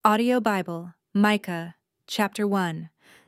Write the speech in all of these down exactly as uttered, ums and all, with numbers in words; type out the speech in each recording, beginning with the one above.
Audio Bible, Micah, chapter one.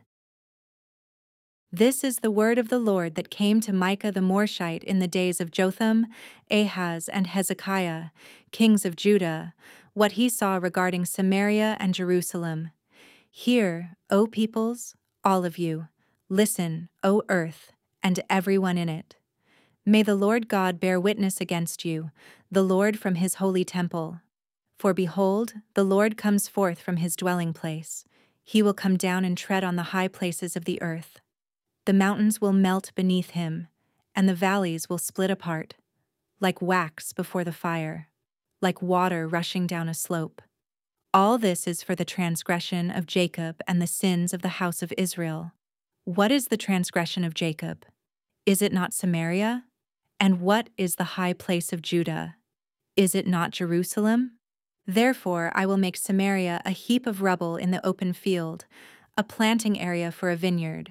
This is the word of the Lord that came to Micah the Morshite in the days of Jotham, Ahaz, and Hezekiah, kings of Judah, what he saw regarding Samaria and Jerusalem. Hear, O peoples, all of you, listen, O earth, and everyone in it. May the Lord God bear witness against you, the Lord from his holy temple. For behold, the Lord comes forth from his dwelling place. He will come down and tread on the high places of the earth. The mountains will melt beneath him, and the valleys will split apart, like wax before the fire, like water rushing down a slope. All this is for the transgression of Jacob and the sins of the house of Israel. What is the transgression of Jacob? Is it not Samaria? And what is the high place of Judah? Is it not Jerusalem? Therefore I will make Samaria a heap of rubble in the open field, a planting area for a vineyard.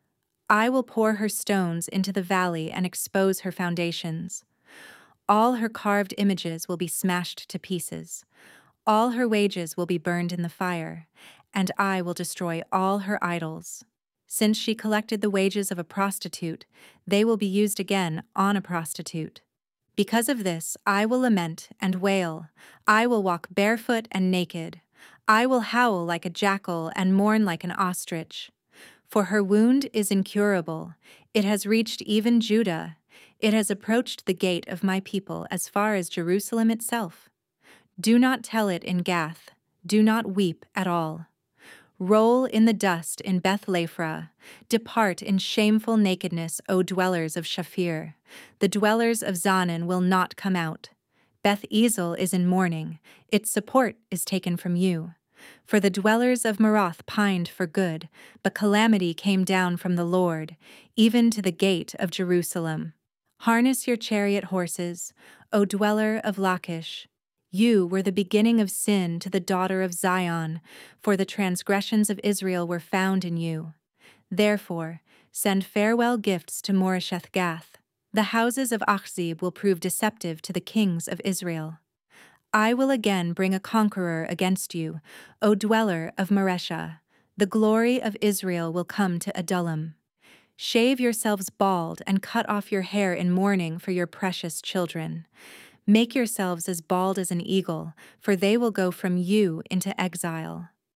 I will pour her stones into the valley and expose her foundations. All her carved images will be smashed to pieces. All her wages will be burned in the fire, and I will destroy all her idols. Since she collected the wages of a prostitute, they will be used again on a prostitute. Because of this, I will lament and wail. I will walk barefoot and naked. I will howl like a jackal and mourn like an ostrich. For her wound is incurable. It has reached even Judah. It has approached the gate of my people as far as Jerusalem itself. Do not tell it in Gath. Do not weep at all. Roll in the dust in Beth-Lephrah. Depart in shameful nakedness, O dwellers of Shaphir. The dwellers of Zanan will not come out. Beth-Ezel is in mourning. Its support is taken from you. For the dwellers of Maroth pined for good, but calamity came down from the Lord, even to the gate of Jerusalem. Harness your chariot horses, O dweller of Lachish. You were the beginning of sin to the daughter of Zion, for the transgressions of Israel were found in you. Therefore, send farewell gifts to Moresheth-Gath. The houses of Achzib will prove deceptive to the kings of Israel. I will again bring a conqueror against you, O dweller of Mareshah. The glory of Israel will come to Adullam. Shave yourselves bald and cut off your hair in mourning for your precious children. Make yourselves as bald as an eagle, for they will go from you into exile.